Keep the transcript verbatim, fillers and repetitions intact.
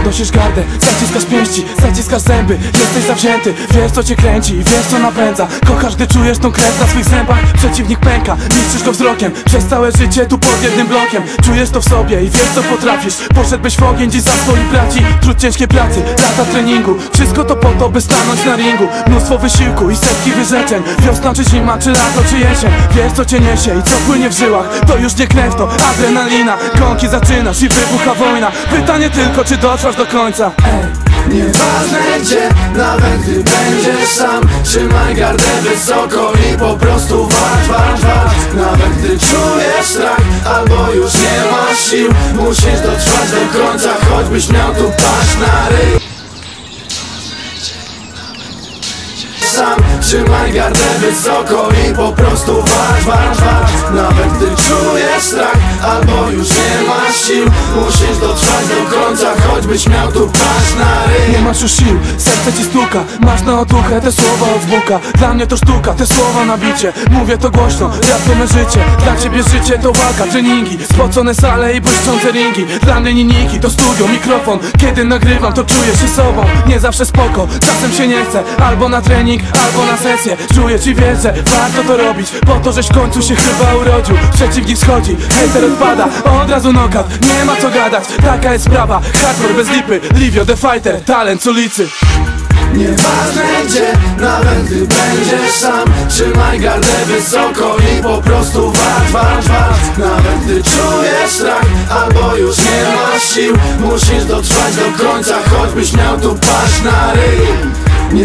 podnosisz gardę, zaciskasz pięści, zaciskasz zęby. Jesteś zawzięty, wiesz co cię kręci i wiesz co napędza. Kochasz, gdy czujesz tą krew na swych zębach. Przeciwnik pęka, niszczysz go wzrokiem. Przez całe życie tu pod jednym blokiem. Czujesz to w sobie i wiesz co potrafisz. Poszedłbyś w ogień dziś za swoich braci. Trud ciężkiej pracy, lata treningu. Wszystko to po to, by stanąć na ringu. Mnóstwo wysiłku i setki wyrzeczeń. Wiosna czy zima, czy lato, czy jesień. Wiesz co cię niesie i co płynie w żyłach. To już nie krew, to adrenalina. Gąki zaczynasz i wybucha wojna. Pytanie tylko, czy dotrwasz do końca. Ej. Nieważne gdzie, nawet gdy będziesz sam, trzymaj gardę wysoko i po prostu walcz, walcz, walcz. Nawet gdy czujesz strach, albo już nie masz sił, musisz dotrwać do końca, choćbyś miał tu paść na ryj. Sam, trzymaj gardę wysoko i po prostu walcz, walcz, walcz. Nawet gdy czujesz strach, albo już nie masz sił, musisz dotrwać do końca, choćbyś miał tu paść na ryj. Nie masz już sił, serce ci stuka. Masz na otuchę te słowa od Buka. Dla mnie to sztuka, te słowa na bicie. Mówię to głośno, rap to me życie. Dla ciebie życie to walka, treningi, spocone sale i błyszczące ringi. Dla mnie linijki to studio, mikrofon. Kiedy nagrywam to czuję się sobą. Nie zawsze spoko, czasem się nie chce. Albo na trening, albo na sesję. Czuję ci wiesz, że warto to robić, po to żeś w końcu się chyba urodził. Przeciwnik schodzi, hejter odpada. Od razu knockout, nie ma co gadać. Taka jest sprawa, hardcore bez lipy. Livio the fighter, talent z ulicy. Nieważne gdzie, nawet gdy będziesz sam, trzymaj gardę wysoko i po prostu walcz, walcz, walcz. Nawet gdy czujesz strach, albo już nie masz sił, musisz dotrwać do końca, choćbyś miał tu paść na ryj.